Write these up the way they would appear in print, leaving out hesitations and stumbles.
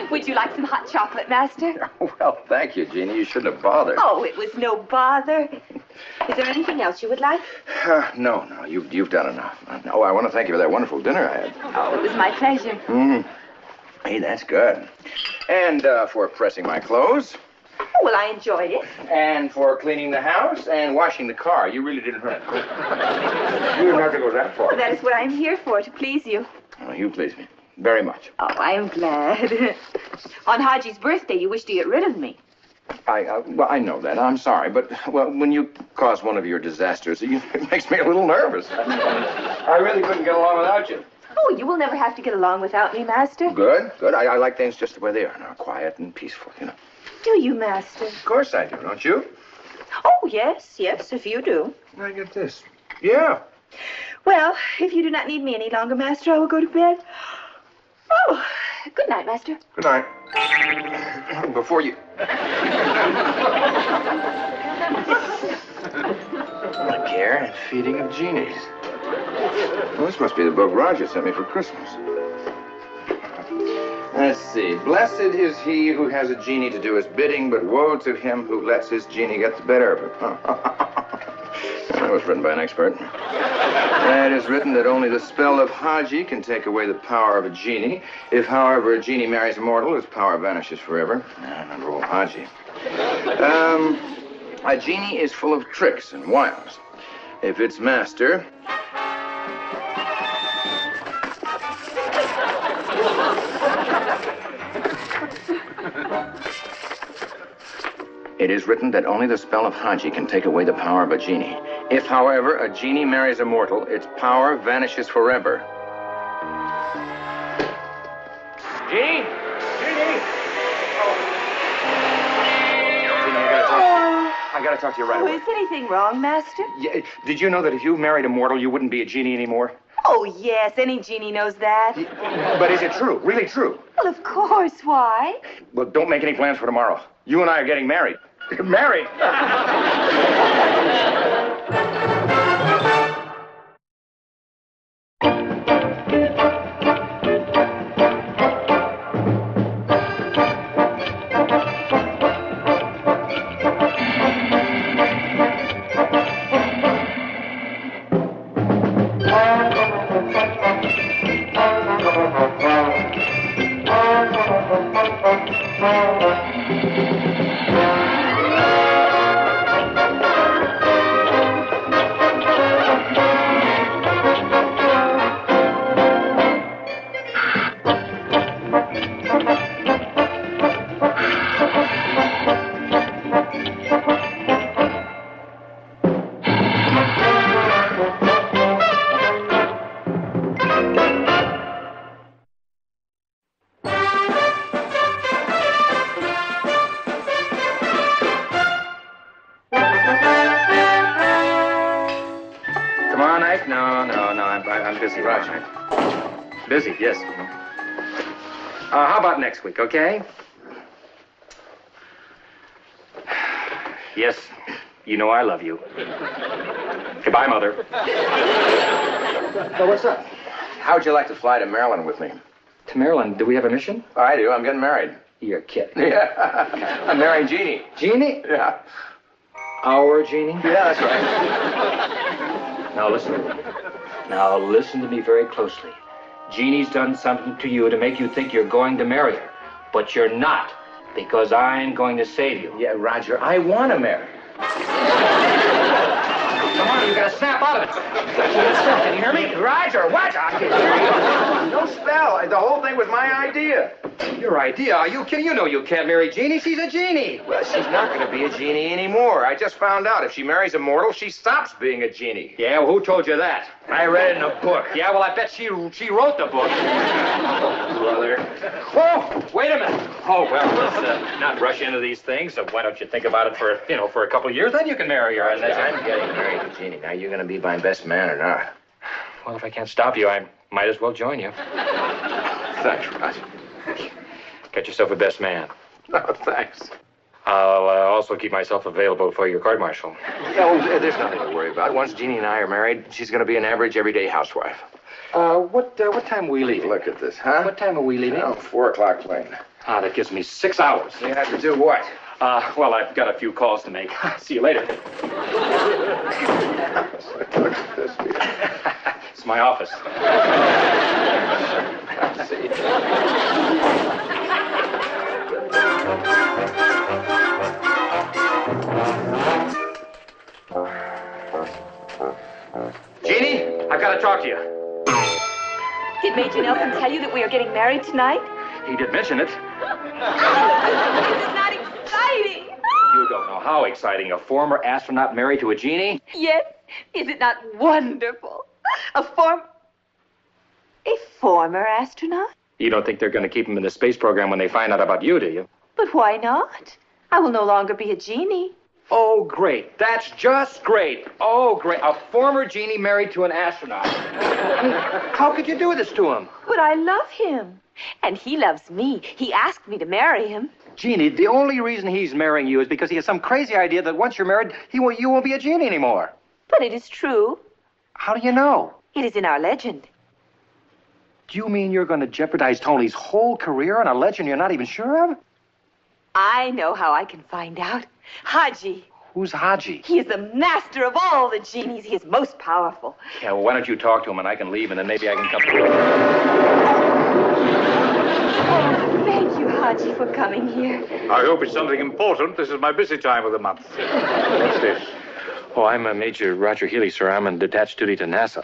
Would you like some hot chocolate, Master? Well, thank you, Jeannie. You shouldn't have bothered. Oh, it was no bother. Is there anything else you would like? No. You've done enough. No, I want to thank you for that wonderful dinner I had. Oh, it was my pleasure. Hey, that's good. And for pressing my clothes. Oh, well, I enjoyed it. And for cleaning the house and washing the car. You really didn't hurt. You didn't have to go that far. Well, that is what I'm here for, to please you. Oh, you please me. Very much. Oh, I am glad. On Haji's birthday, you wished to get rid of me. Well, I know that. I'm sorry. But, well, when you cause one of your disasters, it makes me a little nervous. I really couldn't get along without you. Oh, you will never have to get along without me, Master. Good. I like things just the way they are now, quiet and peaceful, you know. Do you, Master? Of course I do, don't you? Oh, yes, if you do. I get this. Yeah. Well, if you do not need me any longer, Master, I will go to bed. Oh, good night, Master. Good night. Before you... The care and feeding of genies. Well, this must be the book Roger sent me for Christmas. Let's see. Blessed is he who has a genie to do his bidding, but woe to him who lets his genie get the better of him. That was written by an expert. It is written that only the spell of Haji can take away the power of a genie. If, however, a genie marries a mortal, his power vanishes forever. Remember old Haji. A genie is full of tricks and wiles. If its master... It is written that only the spell of Haji can take away the power of a genie. If, however, a genie marries a mortal, its power vanishes forever. Genie? Genie! I gotta talk to you right away. Is anything wrong, Master? Yeah, did you know that if you married a mortal, you wouldn't be a genie anymore? Oh, yes, any genie knows that. But is it true? Really true? Well, of course, why? Well, don't make any plans for tomorrow. You and I are getting married. Married? I'm busy, Roger. Busy, yes. How about next week, okay? Yes, you know I love you. Goodbye, Mother. Well, what's up? How would you like to fly to Maryland with me? To Maryland? Do we have a mission? I do. I'm getting married. You're kidding. Yeah. I'm marrying Jeannie. Jeannie? Yeah. Our Jeannie? Yeah, that's right. Now listen to me very closely. Jeannie's done something to you to make you think you're going to marry her. But you're not, because I'm going to save you. Yeah, Roger, I want to marry her. Come on, you gotta snap out of it. Can you hear me? Roger, what? No spell. The whole thing was my idea. Your idea? Are you kidding? You know you can't marry Jeannie. She's a genie. Well, she's not going to be a genie anymore. I just found out if she marries a mortal, she stops being a genie. Yeah, well, who told you that? I read it in a book. Yeah, well, I bet she wrote the book. Oh, brother. Whoa, wait a minute. Oh, well, let's not rush into these things. So why don't you think about it for a couple of years, then you can marry her. And I'm getting married to Jeannie. Now, you're going to be my best man or not? Well, if I can't stop you, I might as well join you. Thanks, Roger. Get yourself a best man. Oh, thanks. I'll also keep myself available for your court martial. Oh, there's nothing to worry about. Once Jeannie and I are married, she's going to be an average, everyday housewife. What time are we leaving? Look at this, huh? What time are we leaving? 4 o'clock plane. Ah, that gives me 6 hours. You have to do what? Well, I've got a few calls to make. See you later. Look at this. It's my office. Jeannie, I've got to talk to you. Did Major Nelson tell you that we are getting married tonight? He did mention it. Isn't that exciting? You don't know how exciting. A former astronaut married to a genie? Yes. Is it not wonderful? A former astronaut? You don't think they're going to keep him in the space program when they find out about you, do you? But why not? I will no longer be a genie. Oh, great. That's just great. Oh, great. A former genie married to an astronaut. How could you do this to him? But I love him. And he loves me. He asked me to marry him. Jeannie, the only reason he's marrying you is because he has some crazy idea that once you're married, you won't be a genie anymore. But it is true. How do you know? It is in our legend. Do you mean you're going to jeopardize Tony's whole career on a legend you're not even sure of? I know how I can find out. Haji. Who's Haji? He is the master of all the genies. He is most powerful. Yeah, well, why don't you talk to him and I can leave and then maybe I can come. Oh, thank you, Haji, for coming here. I hope it's something important. This is my busy time of the month. What's this? Oh, I'm Major Roger Healy, sir. I'm on detached duty to NASA.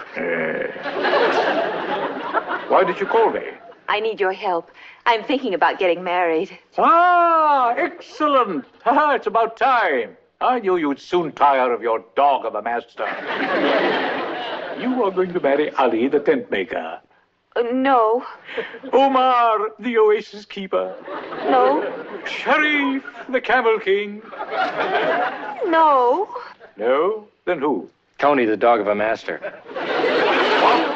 Why did you call me? I need your help. I'm thinking about getting married. Ah, excellent. It's about time. I knew you'd soon tire of your dog of a master. You are going to marry Ali, the tent maker. No. Omar, the oasis keeper. No. Sharif, the camel king. No. No? Then who? Tony, the dog of a master. What?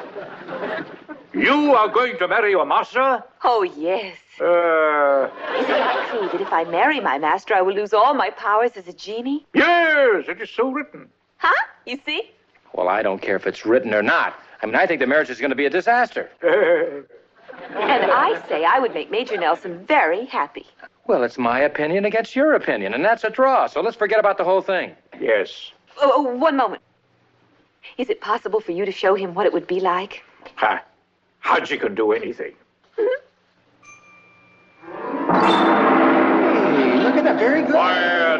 You are going to marry your master? Oh, yes. Is it not true that if I marry my master, I will lose all my powers as a genie? Yes, it is so written. Huh? You see? Well, I don't care if it's written or not. I mean, I think the marriage is going to be a disaster. And I say I would make Major Nelson very happy. Well, it's my opinion against your opinion, and that's a draw, so let's forget about the whole thing. Yes. Oh, one moment. Is it possible for you to show him what it would be like? Ha. Haji can do anything. Hey, look at that. Very good. Quiet.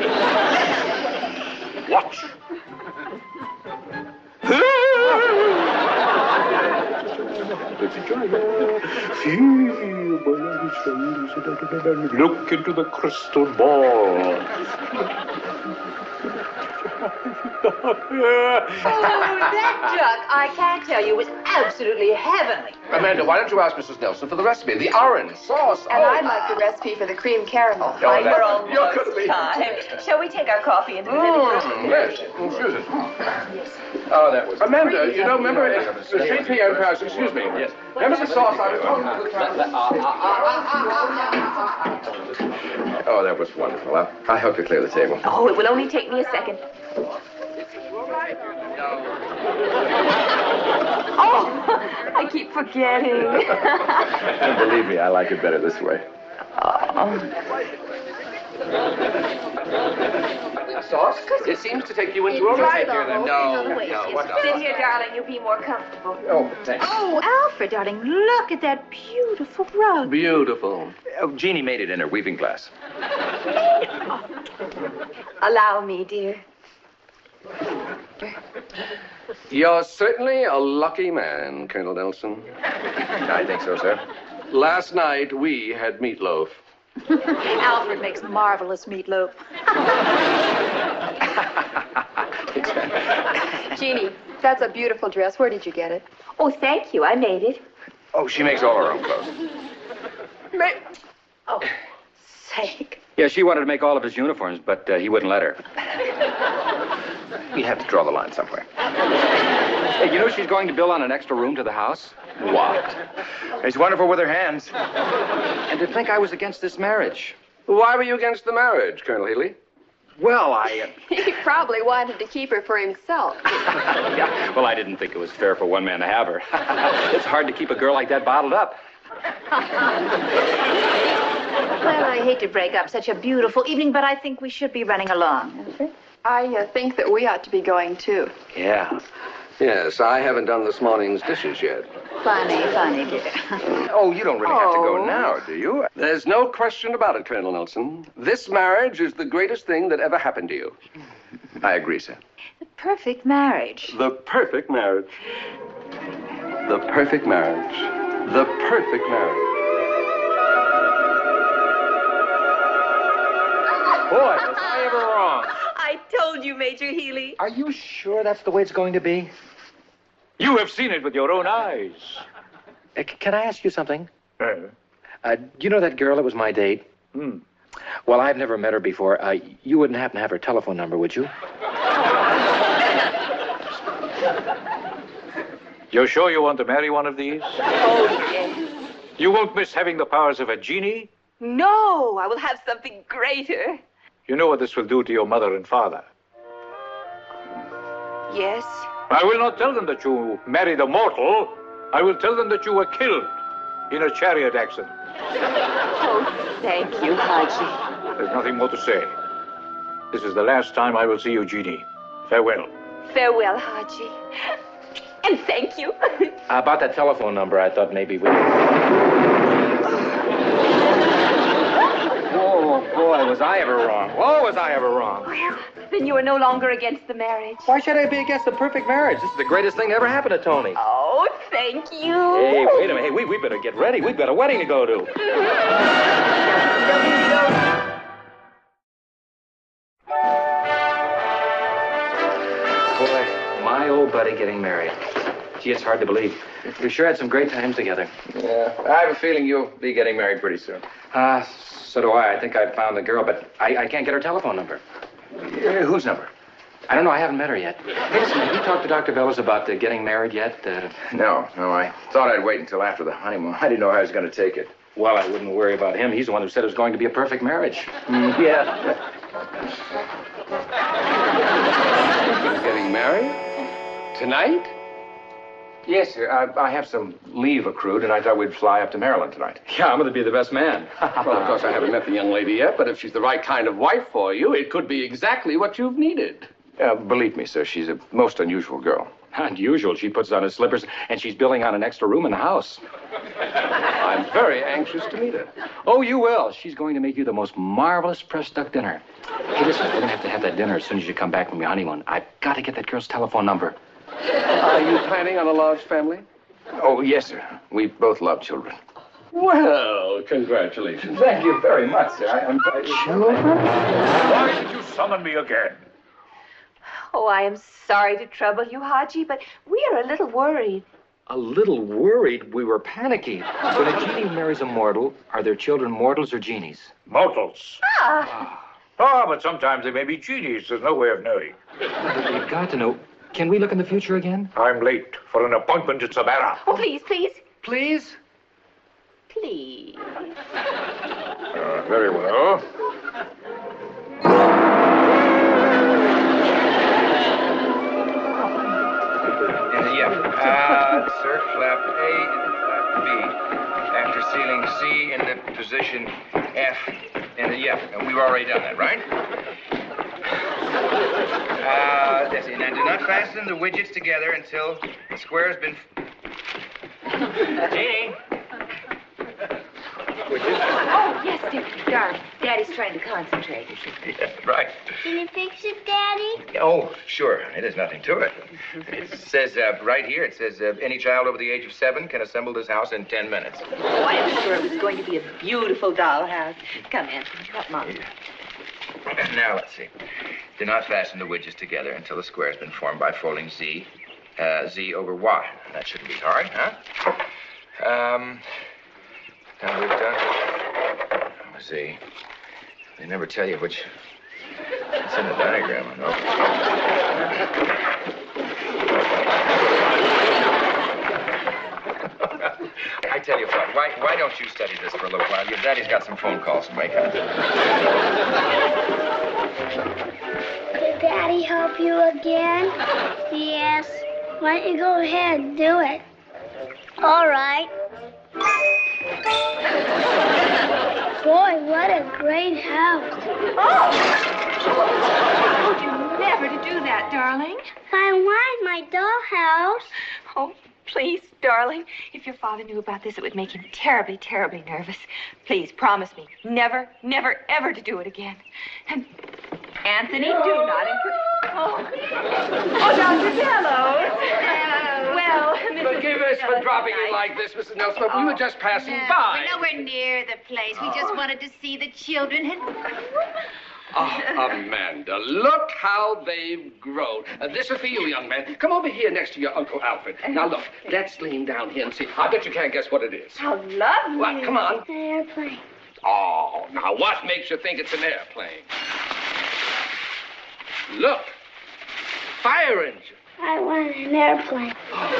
Watch. Look into the crystal ball. Oh, that duck, I can't tell you, was absolutely heavenly. Amanda, why don't you ask Mrs. Nelson for the recipe? The orange sauce. And I'd like the recipe for the cream caramel. Oh, We're almost you're gonna be... time. Shall we take our coffee into the living room? Yes. Excuse us. Oh, that was... Amanda, you know, remember the 3 p.m. pass, excuse me. Yes. Remember the sauce I was talking about? Oh, that was wonderful. I'll help you clear the table. Oh, it will only take me a second. Oh, I keep forgetting. And believe me, I like it better this way. Sauce? It seems to take you into a ride. No. Sit here, darling. You'll be more comfortable. Oh, thanks. Oh, Alfred, darling, look at that beautiful rug. Beautiful. Oh, Jeannie made it in her weaving glass. Allow me, dear. You're certainly a lucky man, Colonel Nelson. I think so, sir. Last night, we had meatloaf. Alfred makes marvelous meatloaf. Jeannie, that's a beautiful dress. Where did you get it? Oh, thank you. I made it. Oh, she makes all her own clothes. Oh, sake. Yeah, she wanted to make all of his uniforms, but he wouldn't let her. We have to draw the line somewhere. Hey, you know she's going to build on an extra room to the house? What? It's wonderful with her hands. And to think I was against this marriage. Why were you against the marriage, Colonel Healy? Well, He probably wanted to keep her for himself. yeah, well, I didn't think it was fair for one man to have her. It's hard to keep a girl like that bottled up. Well, I hate to break up such a beautiful evening, but I think we should be running along. I think that we ought to be going, too. Yeah. Yes, I haven't done this morning's dishes yet. Funny, dear. Oh, you don't really have to go now, do you? There's no question about it, Colonel Nelson. This marriage is the greatest thing that ever happened to you. I agree, sir. The perfect marriage. The perfect marriage. The perfect marriage. The perfect marriage. Boy, was I ever wrong. I told you, Major Healy. Are you sure that's the way it's going to be? You have seen it with your own eyes. Can I ask you something? You know that girl that was my date? Well, I've never met her before. You wouldn't happen to have her telephone number, would you? You're sure you want to marry one of these? Oh, yes. You won't miss having the powers of a genie? No, I will have something greater. You know what this will do to your mother and father. Yes. I will not tell them that you married a mortal. I will tell them that you were killed in a chariot accident. Oh, thank you, Haji. There's nothing more to say. This is the last time I will see you, Jeannie. Farewell. Farewell, Haji. And thank you. About that telephone number, I thought maybe we... Oh, boy, was I ever wrong. Oh, was I ever wrong. Well, then you are no longer against the marriage. Why should I be against the perfect marriage? This is the greatest thing that ever happened to Tony. Oh, thank you. Hey, wait a minute. Hey, we better get ready. We've got a wedding to go to. Boy, my old buddy getting married. Gee, it's hard to believe. We sure had some great times together. Yeah, I have a feeling you'll be getting married pretty soon. So do I. I think I've found the girl, but I can't get her telephone number. Whose number? I don't know. I haven't met her yet. Hey, listen, have you talked to Dr. Bellows about getting married yet? No. I thought I'd wait until after the honeymoon. I didn't know how I was going to take it. Well, I wouldn't worry about him. He's the one who said it was going to be a perfect marriage. Yeah. You're getting married? Tonight? Yes, sir. I have some leave accrued, and I thought we'd fly up to Maryland tonight. Yeah, I'm going to be the best man. Well, of course, I haven't met the young lady yet, but if she's the right kind of wife for you, it could be exactly what you've needed. Believe me, sir, she's a most unusual girl. Unusual? She puts on her slippers, and she's building on an extra room in the house. I'm very anxious to meet her. Oh, you will. She's going to make you the most marvelous pressed duck dinner. Hey, listen, we're going to have that dinner as soon as you come back from your honeymoon. I've got to get that girl's telephone number. Are you planning on a large family? Oh, yes, sir. We both love children. Well, congratulations. Thank you very much, sir. I'm Children? Why did you summon me again? Oh, I am sorry to trouble you, Haji, but we are a little worried. A little worried. We were panicky. When a genie marries a mortal, are their children mortals or genies? Mortals. Ah. But sometimes they may be genies. There's no way of knowing. We've got to know. Can we look in the future again? I'm late for an appointment in Savannah. Oh, please. Please? Please. Very well. Sir, flap A and flap B. After sealing C in the position F. And we've already done that, right? That's it. Now, do not fasten the widgets together until the square has been... Jeannie? Widgets? Oh, yes, dear. Darling, Daddy's trying to concentrate. Yeah, right. Can you fix it, Daddy? Oh, sure. It is nothing to it. It says right here, it says any child over the age of 7 can assemble this house in 10 minutes. Oh, I was sure it was going to be a beautiful dollhouse. Come, Anthony. Come on. Now, let's see. Do not fasten the widgets together until the square has been formed by folding Z over Y. That shouldn't be hard, huh? Now we've done Z. They never tell you which... It's in the diagram, I know. I tell you what, why don't don't you study this for a little while? Your daddy's got some phone calls to make up. Did Daddy help you again? Yes. Why don't you go ahead and do it? All right. Boy, what a great house. Oh! I told you never to do that, darling. I want my dollhouse. Oh, please, darling. If your father knew about this, it would make him terribly, terribly nervous. Please, promise me, never, never, ever to do it again. And Anthony, do not Oh, Dr. Gallows. Well, Mrs. Forgive us for dropping in like this, Mrs. Nelson, but we were just passing by. We're nowhere near the place. We just wanted to see the children. Oh, Amanda, look how they've grown. This is for you, young man. Come over here next to your Uncle Alfred. Now, look, let's lean down here and see. I bet you can't guess what it is. How lovely. What? Come on. An airplane. Oh, now what makes you think it's an airplane? Look, fire engine. I want an airplane.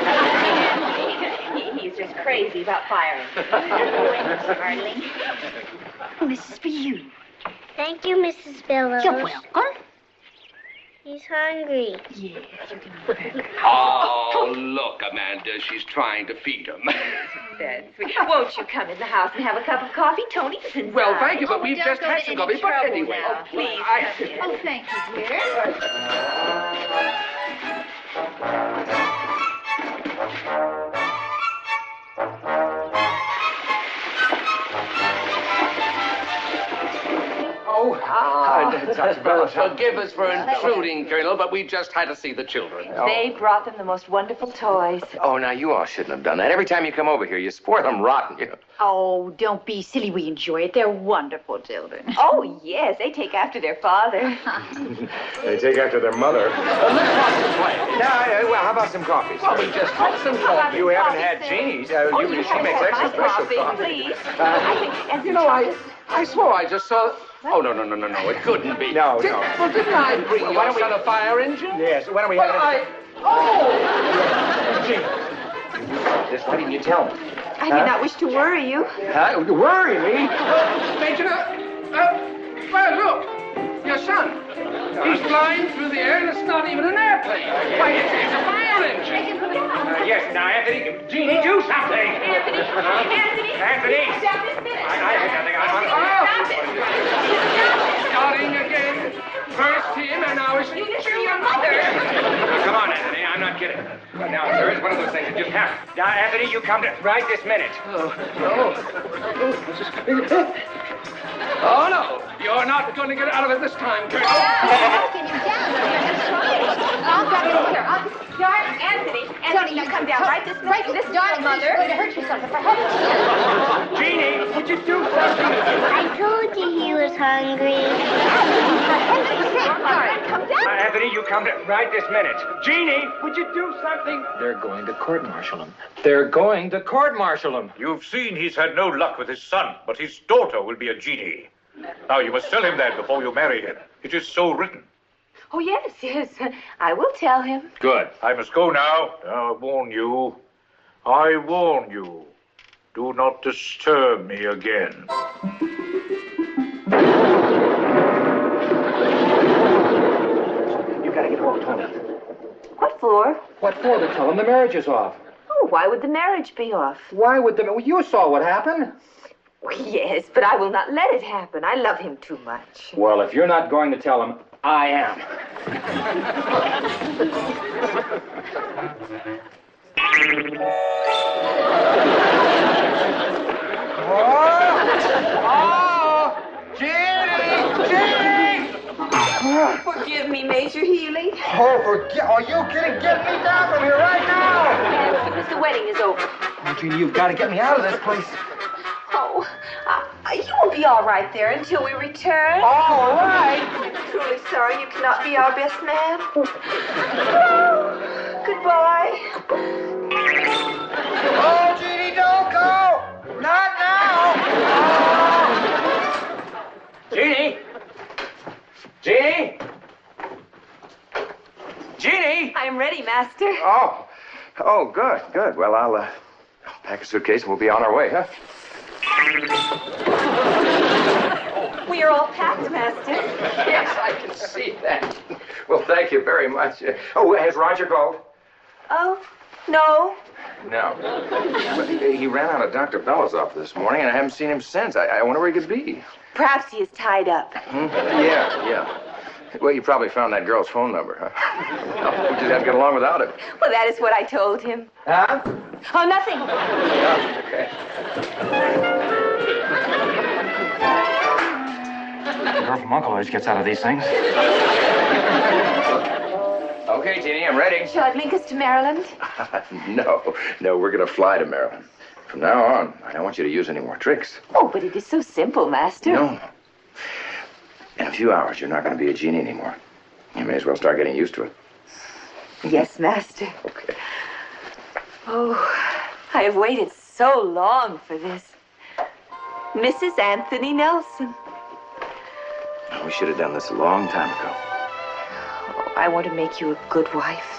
He's just crazy about firing. Darling. Oh, this is for you. Thank you, Mrs. Billows. You're welcome. He's hungry. Yes, you can put it. Oh, look, Amanda, she's trying to feed him. That's sweet. Won't you come in the house and have a cup of coffee? Tony's inside. Well, thank you, but we've don't just go had to some any coffee. But trouble anyway, now. Please, Oh, thank you, dear. Dr. Bellows. Forgive us for intruding, Colonel, but we just had to see the children. They brought them the most wonderful toys. Oh, now you all shouldn't have done that. Every time you come over here, you spoil them rotten. Oh, don't be silly. We enjoy it. They're wonderful children. Oh, yes, they take after their father. They take after their mother. Yeah, well, how about some coffee? Well, we just had some coffee. You haven't had Jeannie's. She makes extra special coffee, coffee. please. You know, I swore I just saw... Oh, no, it couldn't be. No. Well, didn't I bring your son a fire engine? Yes, why don't we have it? Jeannie. Just why didn't you tell me? I did not wish to worry you. Worry me? Major, well, look, your son. He's flying through the air, and it's not even an airplane. Why, it's a fire engine. Yes, now, Anthony, Jeannie, do something. Anthony. Stop this minute. I had nothing. Stop it. Starting again. First him, and now it's You screw your mother. Now, come on, Anthony, I'm not kidding. Now, there is one of those things that just happened. Now, Anthony, you come right this minute. Oh, no. You're not going to get out of it this time, Colonel. Can you down? I'll grab you here. Anthony, you come down right this minute. This is your mother. You're going to hurt yourself. For heaven's sake. Jeannie, would you do something? I told you he was hungry. Come down. Anthony, you come right this minute. Jeannie, would you do something? They're going to court-martial him. You've seen he's had no luck with his son, but his daughter will be a genie. Now, you must tell him that before you marry him. It is so written. Oh, yes. I will tell him. Good. I must go now. I warn you. Do not disturb me again. You gotta get hold of Tony. What for? What for? To tell him the marriage is off. Oh, why would the marriage be off? Why would the... Well, you saw what happened. Oh, yes, but I will not let it happen. I love him too much. Well, if you're not going to tell him, I am. Forgive me, Major Healy. Are you kidding? Get me down from here right now! Yes, because the wedding is over. Oh, Jeannie, you've got to get me out of this place. Oh, you will be all right there until we return. All right. I'm truly sorry you cannot be our best man. Goodbye. Oh, Jeannie, don't go! Not now! Jeannie! Jeannie! Jeannie! I'm ready, Master. Oh, good. Well, I'll pack a suitcase and we'll be on our way, huh? We are all packed, Master. Yes, I can see that. Well, thank you very much. Oh, has Roger called? Oh, no. No. Well, he ran out of Dr. Bellazoff this morning, and I haven't seen him since. I wonder where he could be. Perhaps he is tied up. Yeah. Well, you probably found that girl's phone number, huh? No, we just have to get along without it. Well, that is what I told him. Huh? Oh, nothing. Yeah, okay. The girl from Uncle always gets out of these things. Okay, Jeannie, I'm ready. Shall I blink us to Maryland? No, we're going to fly to Maryland. From now on, I don't want you to use any more tricks. Oh, but it is so simple, Master. No. In a few hours, you're not going to be a genie anymore. You may as well start getting used to it. Yes, Master. Okay. Oh, I have waited so long for this. Mrs. Anthony Nelson. We should have done this a long time ago. Oh, I want to make you a good wife.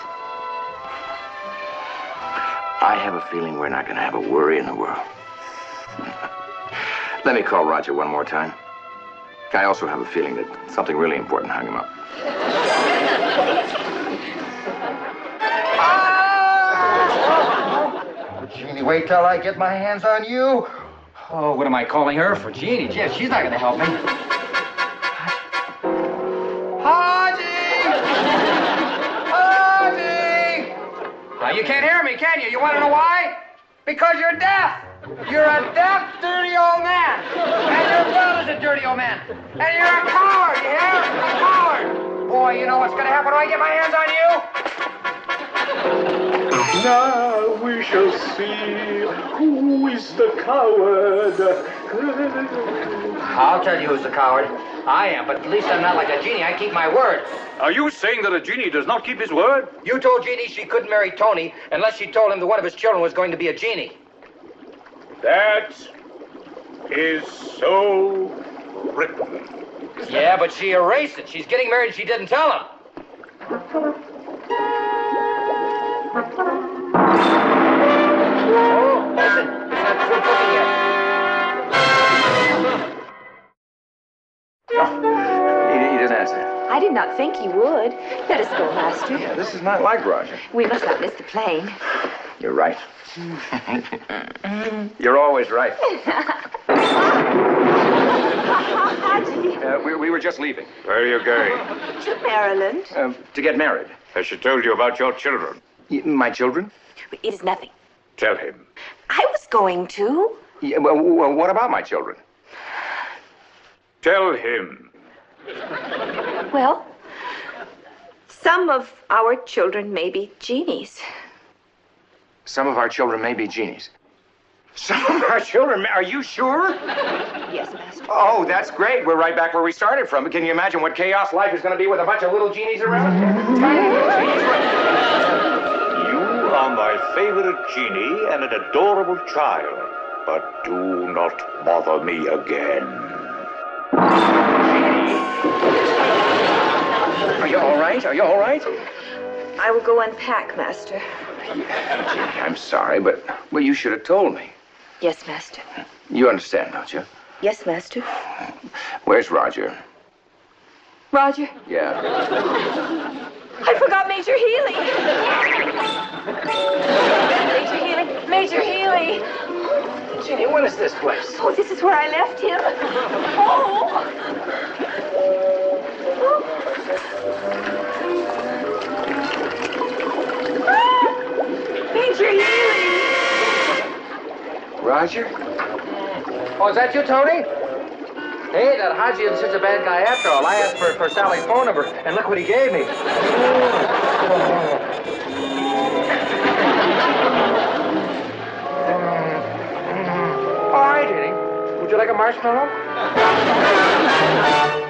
I have a feeling we're not going to have a worry in the world. Let me call Roger one more time. I also have a feeling that something really important hung him up. Jeannie, wait till I get my hands on you. Oh, what am I calling her for? Jeannie? Gee, she's not going to help me. Haji! Now, you can't hear me, can you? You want to know why? Because you're deaf. You're a deaf, dirty old man. And your brother's a dirty old man. And you're a coward, you hear? A coward. Boy, you know what's going to happen when I get my hands on you? Now we shall see who is the coward. I'll tell you who's the coward. I am, but at least I'm not like a genie. I keep my word. Are you saying that a genie does not keep his word? You told Jeannie she couldn't marry Tony unless she told him that one of his children was going to be a genie. That is so written. Yeah, but she erased it. She's getting married and she didn't tell him. Oh, listen. It's not through cooking yet. Oh, he didn't answer. I did not think he would. Let us go, Master. Yeah, this is not like Roger. We must not miss the plane. You're right. You're always right. Haji. We were just leaving. Where are you going? To Maryland. To get married. Has she told you about your children? My children? It is nothing. Tell him. I was going to. Yeah, well, what about my children? Tell him. Well, some of our children may be genies. Some of our children may be genies. Some of our children? Are you sure? Yes, Master. Oh, that's great. We're right back where we started from. Can you imagine what chaos life is going to be with a bunch of little genies around? You are my favorite genie and an adorable child. But do not bother me again. Are you all right? Are you all right? I will go unpack, Master. I'm sorry, but, well, you should have told me. Yes, Master. You understand, don't you? Yes, Master. Where's Roger? Roger. Yeah. I forgot Major Healy. Major Healy. Jeannie, what is this place? Oh, this is where I left him. Oh. Major Healy! Roger? Oh, is that you, Tony? Hey, that Haji isn't such a bad guy after all. I asked for Sally's phone number, and look what he gave me. All right, Eddie. Would you like a marshmallow?